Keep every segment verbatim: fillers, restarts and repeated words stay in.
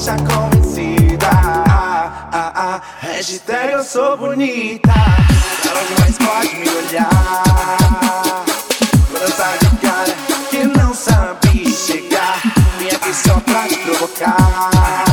deixa convencida. Ah, ah, ah, hashtag eu sou bonita. Ela jamais pode me olhar. Vou dançar de cara que não sabe chegar. Vim aqui só pra te provocar.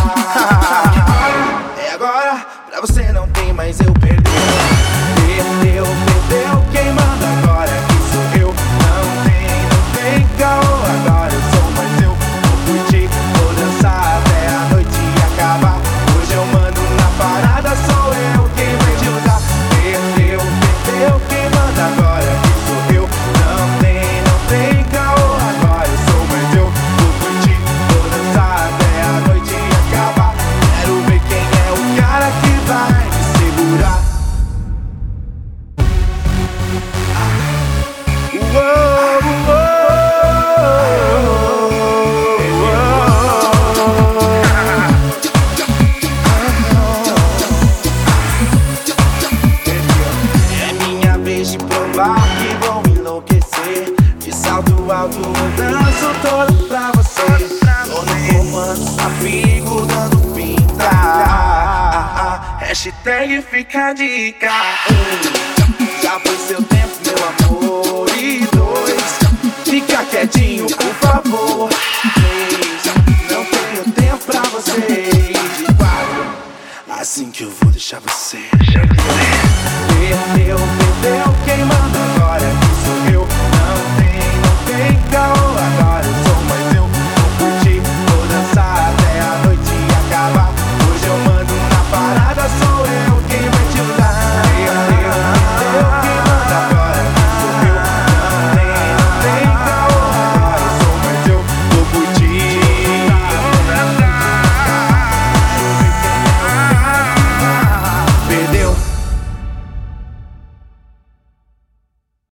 É agora, pra você não tem mais eu perder. Perdeu, perdeu, quem manda agora que sou eu. Não tem, não tem caô, agora eu sou mais eu. Vou curtir, vou dançar até a noite acabar. Hoje eu mando na parada, sou eu quem vai te usar. Perdeu, perdeu, quem manda agora que sou eu. Não tem, não tem caô, agora eu sou mais eu. Vou curtir, vou dançar até a noite acabar. Quero ver quem é o cara que vai me segurar. É minha vez de provar que vou enlouquecer. De salto alto eu danço todo pra você. Tô no romance, amigo dando pinta. Ah, ah, ah, hashtag fica a dica. Um, já foi seu tempo, meu amor. E dois, fica quietinho, por favor.